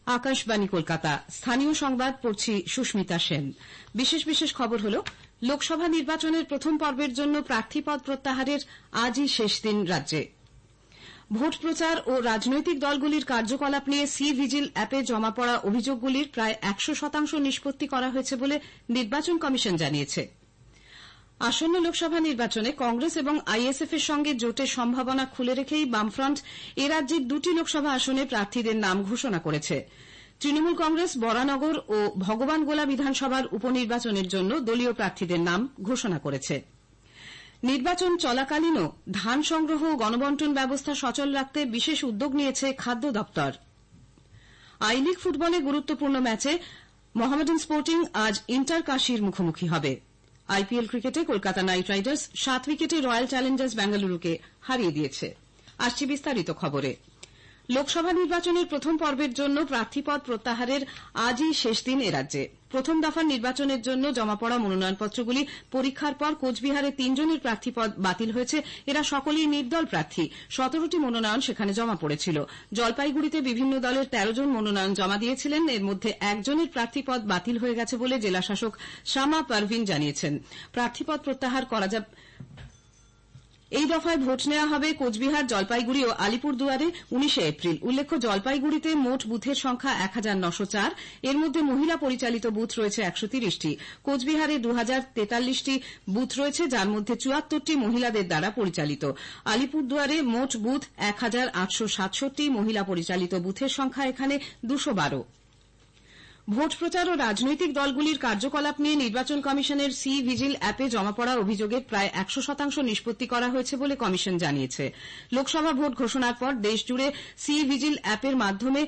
আকাশবাণী কলকাতা স্থানীয় সংবাদ পড়ছি সুস্মিতা সেন। বিশেষ খবর হল লোকসভা নির্বাচনের প্রথম পর্বের জন্য প্রার্থীপদ প্রত্যাহারের আজই শেষ দিন রাজ্যে। ভোট প্রচার ও রাজনৈতিক দলগুলির কার্যকলাপ নিয়ে সি ভিজিল অ্যাপে জমা পড়া অভিযোগগুলির প্রায় ১০০% নিষ্পত্তি করা হয়েছে বলে নির্বাচন কমিশন জানিয়েছে। আসন্ন লোকসভা নির্বাচনে কংগ্রেস এবং আইএসএফ এর সঙ্গে জোটের সম্ভাবনা খুলে রেখেই বামফ্রন্ট এ রাজ্যের 2টি লোকসভা আসনে প্রার্থীদের নাম ঘোষণা করেছে। তৃণমূল কংগ্রেস বরানগর ও ভগবানগোলা বিধানসভার উপনির্বাচনের জন্য দলীয় প্রার্থীদের নাম ঘোষণা করেছে। নির্বাচন চলাকালীনও ধান সংগ্রহ ও গণবন্টন ব্যবস্থা সচল রাখতে বিশেষ উদ্যোগ নিয়েছে খাদ্য দপ্তর। আই লিগ ফুটবলে গুরুত্বপূর্ণ ম্যাচে মোহামেডান স্পোর্টিং আজ ইন্টার কাশীর মুখোমুখি হবে। আইপিএল ক্রিকেটে কলকাতা নাইট রাইডার্স 7 উইকেটে রয়্যাল চ্যালেঞ্জার্স বেঙ্গালুরুকে হারিয়ে দিয়েছে। আসছে বিস্তারিত খবরে। লোকসভা নির্বাচনের প্রথম পর্বের জন্য প্রার্থীপদ প্রত্যাহারের আজই শেষ দিন এ রাজ্যে। প্রথম দফার নির্বাচনের জন্য জমা পড়া মনোনয়নপত্রগুলি পরীক্ষার পর কোচবিহারে 3 জনের প্রার্থীপদ বাতিল হয়েছে। এরা সকলেই নির্দল প্রার্থী। 17টি মনোনয়ন সেখানে জমা পড়েছিল। জলপাইগুড়িতে বিভিন্ন দলের 13 জন মনোনয়ন জমা দিয়েছিলেন। এর মধ্যে একজনের প্রার্থীপদ বাতিল হয়ে গেছে বলে জেলাশাসক শামা পারভিন জানিয়েছেন। প্রার্থীপদ প্রত্যাহার করা যাবে। এই দফায় ভোট নেওয়া হবে কোচবিহার, জলপাইগুড়ি ও আলিপুরদুয়ারে 19 এপ্রিল। উল্লেখ্য, জলপাইগুড়িতে মোট বুথের সংখ্যা 1904। এর মধ্যে মহিলা পরিচালিত বুথ রয়েছে 130টি। কোচবিহারে 2043টি বুথ রয়েছে, যার মধ্যে 74টি মহিলাদের দ্বারা পরিচালিত। আলিপুরদুয়ারে মোট বুথ 1867। মহিলা পরিচালিত বুথের সংখ্যা এখানে 212। ভোট প্রচার ও রাজনৈতিক দলগুলির কার্যকলাপ নিয়ে নির্বাচন কমিশনের সি ভিজিল অ্যাপে জমা পড়া অভিযোগের প্রায় 100% নিষ্পত্তি করা হয়েছে বলে কমিশন জানিয়েছে। লোকসভা ভোট ঘোষণার পর দেশজুড়ে সি ভিজিল অ্যাপের মাধ্যমে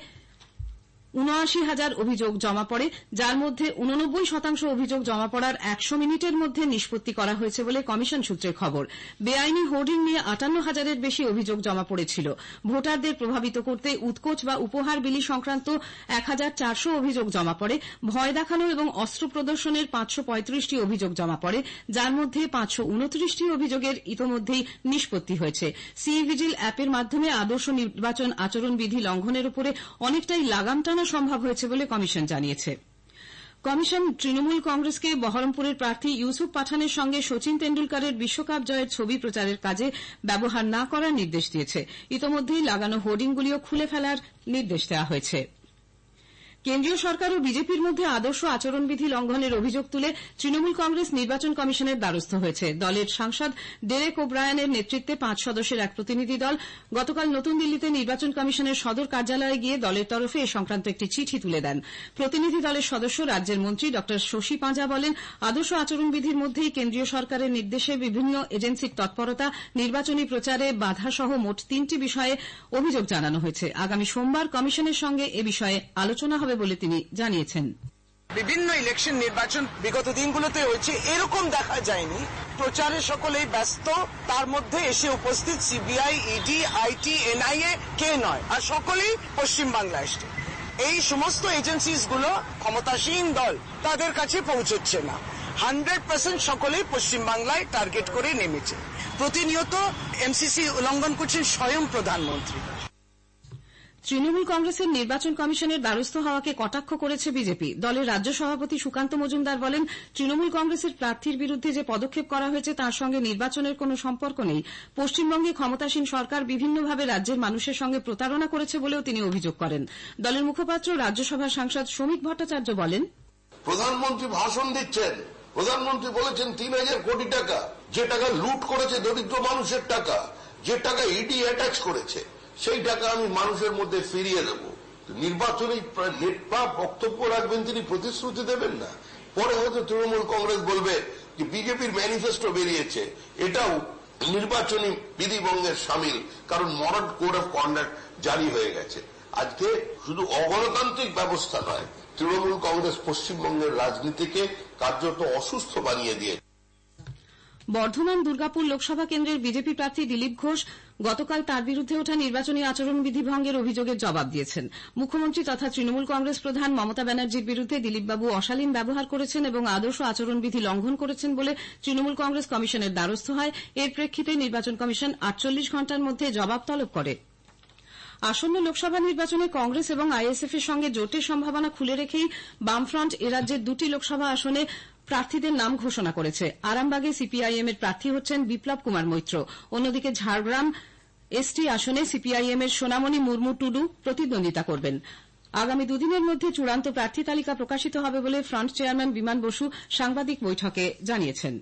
৭৯,০০০ অভিযোগ জমা পড়ে, যার মধ্যে 89% অভিযোগ জমা পড়ার 100 মিনিটের মধ্যে নিষ্পত্তি করা হয়েছে বলে কমিশন সূত্রে খবর। বেআইনি হোর্ডিং নিয়ে ৫৮,০০০-এর বেশি অভিযোগ জমা পড়েছিল। ভোটারদের প্রভাবিত করতে উৎকোচ বা উপহার বিলি সংক্রান্ত ১,৪০০ অভিযোগ জমা পড়ে। ভয় দেখানো এবং অস্ত্র প্রদর্শনের ৫৩৫টি অভিযোগ জমা পড়ে, যার মধ্যে ৫২৯টি অভিযোগের ইতোমধ্যেই নিষ্পত্তি হয়েছে। সি ভিজিল অ্যাপের মাধ্যমে আদর্শ নির্বাচন আচরণবিধি লঙ্ঘনের উপরে অনেকটাই লাগাম টানা সম্ভব হয়েছে বলে কমিশন জানিয়েছে। কমিশন তৃণমূল কংগ্রেসকে বহরমপুরের প্রার্থী ইউসুফ পাঠানের সঙ্গে সচিন তেন্ডুলকরের বিশ্বকাপ জয়ের ছবি প্রচারের কাজে ব্যবহার না করার নির্দেশ দিয়েছে। ইতোমধ্যেই লাগানো হোর্ডিংগুলিও খুলে ফেলার নির্দেশ দেওয়া হয়েছে। কেন্দ্রীয় সরকার ও বিজেপির মধ্যে আদর্শ আচরণবিধি লঙ্ঘনের অভিযোগ তুলে তৃণমূল কংগ্রেস নির্বাচন কমিশনের দ্বারস্থ হয়েছে। দলের সাংসদ ডেরেক ওব্রায়ানের নেতৃত্বে 5 সদস্যের এক প্রতিনিধি দল গতকাল নতুন দিল্লিতে নির্বাচন কমিশনের সদর কার্যালয়ে গিয়ে দলের তরফে এ সংক্রান্ত একটি চিঠি তুলে দেন। প্রতিনিধি দলের সদস্য রাজ্যের মন্ত্রী ড শশী পাঁজা বলেন, আদর্শ আচরণবিধির মধ্যেই কেন্দ্রীয় সরকারের নির্দেশে বিভিন্ন এজেন্সির তৎপরতা, নির্বাচনী প্রচারে বাধা সহ মোট 3টি বিষয়ে অভিযোগ জানানো হয়েছে। আগামী সোমবার কমিশনের সঙ্গে এ বিষয়ে আলোচনা হবে বলে তিনি জানিয়েছেন। বিভিন্ন ইলেকশন নির্বাচন বিগত দিনগুলোতে হয়েছে, এরকম দেখা যায়নি। প্রচারে সকলেই ব্যস্ত, তার মধ্যে এসে উপস্থিত সিবিআই, ইডি, আইটি, এনআইএ কে নয়, আর সকলেই পশ্চিমবাংলা এসছে। এই সমস্ত এজেন্সিসগুলো ক্ষমতাসীন দল, তাদের কাছে পৌঁছচ্ছে না। 100% সকলেই পশ্চিমবাংলায় টার্গেট করে নেমেছে। প্রতিনিয়ত এমসিসি উল্লঙ্ঘন করছেন স্বয়ং প্রধানমন্ত্রী। তৃণমূল কংগ্রেসের নির্বাচন কমিশনের দ্বারস্থ হওয়াকে কটাক্ষ করেছে বিজেপি। দলের রাজ্য সভাপতি সুকান্ত মজুমদার বলেন, তৃণমূল কংগ্রেসের প্রার্থীর বিরুদ্ধে যে পদক্ষেপ করা হয়েছে তার সঙ্গে নির্বাচনের কোনো সম্পর্ক নেই। পশ্চিমবঙ্গে ক্ষমতাসীন সরকার বিভিন্নভাবে রাজ্যের মানুষের সঙ্গে প্রতারণা করেছে বলেও তিনি অভিযোগ করেন। দলের মুখপাত্র রাজ্যসভার সাংসদ শ্রমিক ভট্টাচার্য বলেন, প্রধানমন্ত্রী ভাষণ দিচ্ছেন, প্রধানমন্ত্রী বলেছেন ৩,০০০ কোটি টাকা, যে টাকা লুট করেছে দরিদ্র মানুষের টাকা, যে টাকা ইডি অ্যাটাচ করেছে, সেই টাকা আমি মানুষের মধ্যে ফিরিয়ে দেব। নির্বাচনী নেতা বক্তব্য রাখবেন, তিনি প্রতিশ্রুতি দেবেন না। পরে হয়তো তৃণমূল কংগ্রেস বলবে যে বিজেপির ম্যানিফেস্টো বেরিয়েছে, এটাও নির্বাচনী বিধিভঙ্গের সামিল, কারণ মডার্ন কোড অফ কন্ডাক্ট জারি হয়ে গেছে। আজকে শুধু অগণতান্ত্রিক ব্যবস্থা নয়, তৃণমূল কংগ্রেস পশ্চিমবঙ্গের রাজনীতিকে কার্যত অসুস্থ বানিয়ে দিয়েছে। বর্ধমান দুর্গাপুর লোকসভা কেন্দ্রের বিজেপি প্রার্থী দিলীপ ঘোষ গতকাল তার বিরুদ্ধে ওঠা নির্বাচনী আচরণবিধি ভঙ্গের অভিযোগের জবাব দিয়েছেন। মুখ্যমন্ত্রী তথা তৃণমূল কংগ্রেস প্রধান মমতা ব্যানার্জির বিরুদ্ধে দিলীপবাবু অশালীন ব্যবহার করেছেন এবং আদর্শ আচরণবিধি লঙ্ঘন করেছেন বলে তৃণমূল কংগ্রেস কমিশনের দ্বারস্থ হয়। এর প্রেক্ষিতে নির্বাচন কমিশন 48 ঘণ্টার মধ্যে জবাব তলব করে। আসন্ন লোকসভা নির্বাচনে কংগ্রেস এবং আইএসএফ এর সঙ্গে জোটের সম্ভাবনা খুলে রেখেই বামফ্রন্ট এরাজ্যের 2টি লোকসভা আসনে প্রার্থীদের নাম ঘোষণা করেছে। আরামবাগে সিপিআইএম এর প্রার্থী হচ্ছেন বিপ্লব কুমার মৈত্র। অন্যদিকে ঝাড়গ্রাম এসটি আসনে সিপিআইএম এর সোনামণি মুর্মু টুডু প্রতিদ্বন্দ্বিতা করবেন। আগামী দুদিনের মধ্যে চূড়ান্ত প্রার্থী তালিকা প্রকাশিত হবে বলে ফ্রন্ট চেয়ারম্যান বিমান বসু সাংবাদিক বৈঠকে জানিয়েছেন।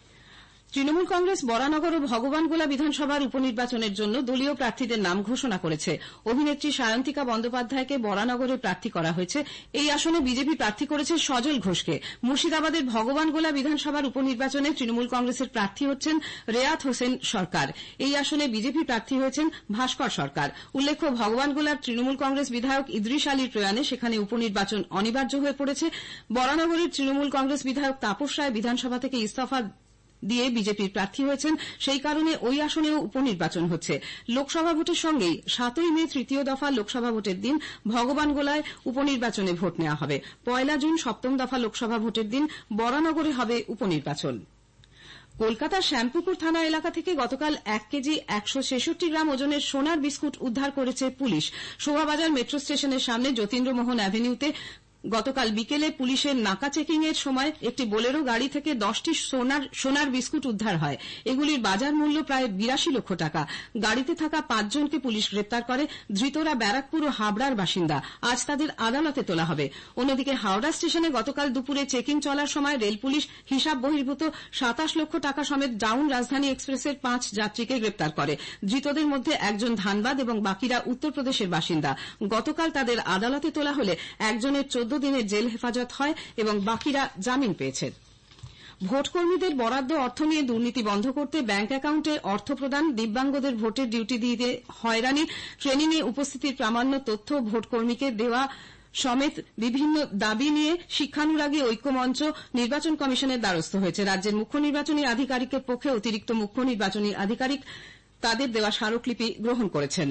তৃণমূল কংগ্রেস বরানগর ও ভগবানগোলা বিধানসভার উপনির্বাচনের জন্য দলীয় প্রার্থীদের নাম ঘোষণা করেছে। অভিনেত্রী সায়ন্তিকা বন্দ্যোপাধ্যায়কে বরানগরে প্রার্থী করা হয়েছে। এই আসনে বিজেপি প্রার্থী করেছে সজল ঘোষকে। মুর্শিদাবাদের ভগবানগোলা বিধানসভার উপনির্বাচনে তৃণমূল কংগ্রেসের প্রার্থী হচ্ছেন রেয়াত হোসেন সরকার। এই আসনে বিজেপি প্রার্থী হয়েছেন ভাস্কর সরকার। উল্লেখ্য, ভগবানগোলার তৃণমূল কংগ্রেস বিধায়ক ইদ্রিস আলীর প্রয়াণে সেখানে উপনির্বাচন অনিবার্য হয়ে পড়েছে। বরানগরের তৃণমূল কংগ্রেস বিধায়ক তাপস রায় বিধানসভা থেকে ইস্তফা দিয়ে বিজেপির প্রার্থী হয়েছেন। সেই কারণে ওই আসনেও উপনির্বাচন হচ্ছে। লোকসভা ভোটের সঙ্গেই 7ই মে তৃতীয় দফা লোকসভা ভোটের দিন ভগবানগোলায় উপনির্বাচনে ভোট নেওয়া হবে। 1 জুন সপ্তম দফা লোকসভা ভোটের দিন বরানগরে হবে উপনির্বাচন। কলকাতার শ্যামপুকুর থানা এলাকা থেকে গতকাল 1 কেজি 166 গ্রাম ওজনের সোনার বিস্কুট উদ্ধার করেছে পুলিশ। শোভাবাজার মেট্রো স্টেশনের সামনে যতীন্দ্রমোহন অ্যাভিনিউতে গতকাল বিকেলে পুলিশের নাকা চেকিং এর সময় একটি বোলেরো গাড়ি থেকে 10টি সোনার বিস্কুট উদ্ধার হয়। এগুলির বাজার মূল্য প্রায় 82 লক্ষ টাকা। গাড়িতে থাকা 5 জনকে পুলিশ গ্রেপ্তার করে। ধৃতরা ব্যারাকপুর ও হাবড়ার বাসিন্দা। আজ তাদের আদালতে তোলা হবে। অন্যদিকে হাওড়া স্টেশনে গতকাল দুপুরে চেকিং চলার সময় রেল পুলিশ হিসাব বহির্ভূত 27 লক্ষ টাকা সমেত ডাউন রাজধানী এক্সপ্রেসের 5 যাত্রীকে গ্রেপ্তার করে। ধৃতদের মধ্যে একজন ধানবাদ এবং বাকিরা উত্তরপ্রদেশের বাসিন্দা। গতকাল তাদের আদালতে তোলা হলে একজনের 14 দিনের জেল হেফাজত হয় এবং বাকিরা জামিন পেয়েছেন। ভোটকর্মীদের বরাদ্দ অর্থ নিয়ে দুর্নীতি বন্ধ করতে ব্যাংক অ্যাকাউন্টে অর্থ প্রদান, দিব্যাঙ্গদের ভোটের ডিউটি দিতে হয়রানি, ট্রেনিংয়ে উপস্থিতির প্রামাণ্য তথ্য ভোটকর্মীকে দেওয়া সমেত বিভিন্ন দাবি নিয়ে শিক্ষানুরাগী ঐক্যমঞ্চ নির্বাচন কমিশনের দ্বারস্থ হয়েছে। রাজ্যের মুখ্য নির্বাচনী আধিকারিকের পক্ষে অতিরিক্ত মুখ্য নির্বাচনী আধিকারিক তাদের দেওয়া স্মারকলিপি গ্রহণ করেছেন।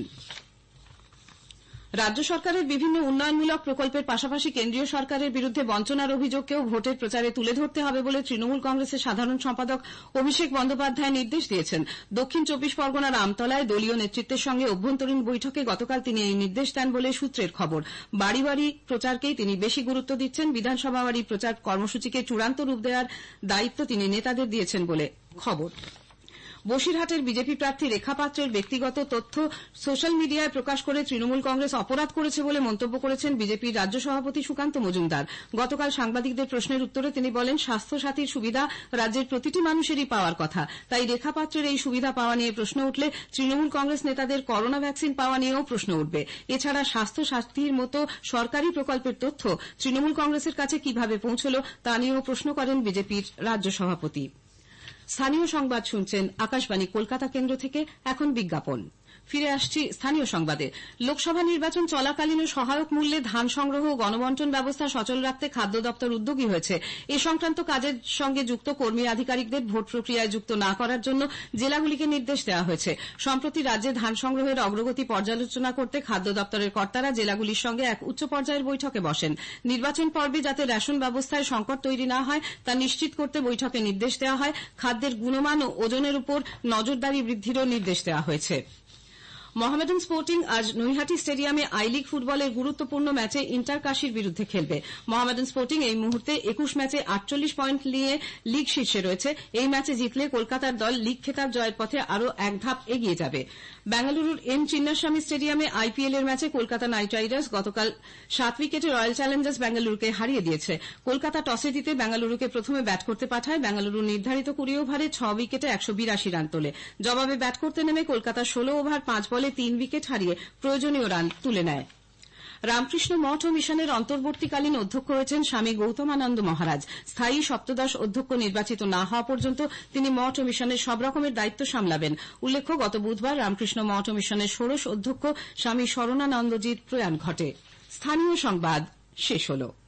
রাজ্য সরকারের বিভিন্ন উন্নয়নমূলক প্রকল্পের পাশাপাশি কেন্দ্রীয় সরকারের বিরুদ্ধে বঞ্চনার অভিযোগকেও ভোটের প্রচারে তুলে ধরতে হবে বলে তৃণমূল কংগ্রেসের সাধারণ সম্পাদক অভিষেক বন্দ্যোপাধ্যায় নির্দেশ দিয়েছেন। দক্ষিণ 24 পরগনার আমতলায় দলীয় নেতৃত্বের সঙ্গে অভ্যন্তরীণ বৈঠকে গতকাল তিনি এই নির্দেশ দেন বলে সূত্রের খবর। বাড়ি বাড়ি প্রচারকেই তিনি বেশি গুরুত্ব দিচ্ছেন। বিধানসভা বাড়ি প্রচার কর্মসূচিকে চূড়ান্ত রূপ দেওয়ার দায়িত্ব তিনি নেতাদের দিয়েছেন বলে খবর। বসিরহাটের বিজেপি প্রার্থী রেখা পাত্রের ব্যক্তিগত তথ্য সোশ্যাল মিডিয়ায় প্রকাশ করে তৃণমূল কংগ্রেস অপরাধ করেছে বলে মন্তব্য করেছেন বিজেপির রাজ্য সভাপতি সুকান্ত মজুমদার। গতকাল সাংবাদিকদের প্রশ্নের উত্তরে তিনি বলেন, স্বাস্থ্য সাথীর সুবিধা রাজ্যের প্রতিটি মানুষেরই পাওয়ার কথা। তাই রেখা পাত্রের এই সুবিধা পাওয়া নিয়ে প্রশ্ন উঠলে তৃণমূল কংগ্রেস নেতাদের করোনা ভ্যাকসিন পাওয়া নিয়েও প্রশ্ন উঠবে। এছাড়া স্বাস্থ্য সাথীর মতো সরকারি প্রকল্পের তথ্য তৃণমূল কংগ্রেসের কাছে কিভাবে পৌঁছল তা নিয়েও প্রশ্ন করেন বিজেপির রাজ্য সভাপতি। স্থানীয় সংবাদ শুনছেন আকাশবাণী কলকাতা কেন্দ্র থেকে। এখন বিজ্ঞাপন। ফিরে আসছি স্থানীয় সংবাদে। লোকসভা নির্বাচন চলাকালীন সহায়ক মূল্যে ধান সংগ্রহ ও গণবন্টন ব্যবস্থা সচল রাখতে খাদ্য দপ্তর উদ্যোগী হয়েছে। এ সংক্রান্ত কাজের সঙ্গে যুক্ত কর্মী আধিকারিকদের ভোট প্রক্রিয়ায় যুক্ত না করার জন্য জেলাগুলিকে নির্দেশ দেওয়া হয়েছে। সম্প্রতি রাজ্যে ধান সংগ্রহের অগ্রগতি পর্যালোচনা করতে খাদ্য দপ্তরের কর্তারা জেলাগুলির সঙ্গে এক উচ্চ পর্যায়ের বৈঠকে বসেন। নির্বাচন পর্বে যাতে রেশন ব্যবস্থায় সংকট তৈরি না হয় তা নিশ্চিত করতে বৈঠকে নির্দেশ দেওয়া হয়। খাদ্যের গুণমান ও ওজনের উপর নজরদারি বৃদ্ধিরও নির্দেশ দেওয়া হয়েছে। মোহামেডান স্পোর্টিং আজ নৈহাটি স্টেডিয়ামে আই লিগ ফুটবলের গুরুত্বপূর্ণ ম্যাচে ইন্টার কাশীর বিরুদ্ধে খেলবে। মোহামেডান স্পোর্টিং এই মুহূর্তে 21 ম্যাচে 48 পয়েন্ট নিয়ে লিগ শীর্ষে রয়েছে। এই ম্যাচে জিতলে কলকাতার দল লিগ খেতাব জয়ের পথে আরও এক ধাপ এগিয়ে যাবে। বেঙ্গালুরুর এম চিন্নাস্বামী স্টেডিয়ামে আইপিএল এর ম্যাচে কলকাতা নাইট রাইডার্স গতকাল 7 উইকেটে রয়্যাল চ্যালেঞ্জার্স বেঙ্গালুরুকে হারিয়ে দিয়েছে। কলকাতা টসে জিতে বেঙ্গালুরুকে প্রথমে ব্যাট করতে পাঠায়। বেঙ্গালুরু নির্ধারিত 20 ওভারে 6 উইকেটে 182 রান তোলে। জবাবে ব্যাট করতে নেমে কলকাতা 16 ওভার 5 বলে 3 উইকেট হারিয়ে প্রয়োজনীয় রান তুলে নেয়। রামকৃষ্ণ মঠ ও মিশনের অন্তর্বর্তীকালীন অধ্যক্ষ হয়েছেন স্বামী গৌতমানন্দ মহারাজ। স্থায়ী সপ্তদশ অধ্যক্ষ নির্বাচিত না হওয়া পর্যন্ত তিনি মঠ ও মিশনের সব রকমের দায়িত্ব সামলাবেন। উল্লেখ্য, গত বুধবার রামকৃষ্ণ মঠ ও মিশনের ষোড়শ অধ্যক্ষ স্বামী শরণানন্দজির প্রয়াণ ঘটে। স্থানীয় সংবাদ শেষ হল।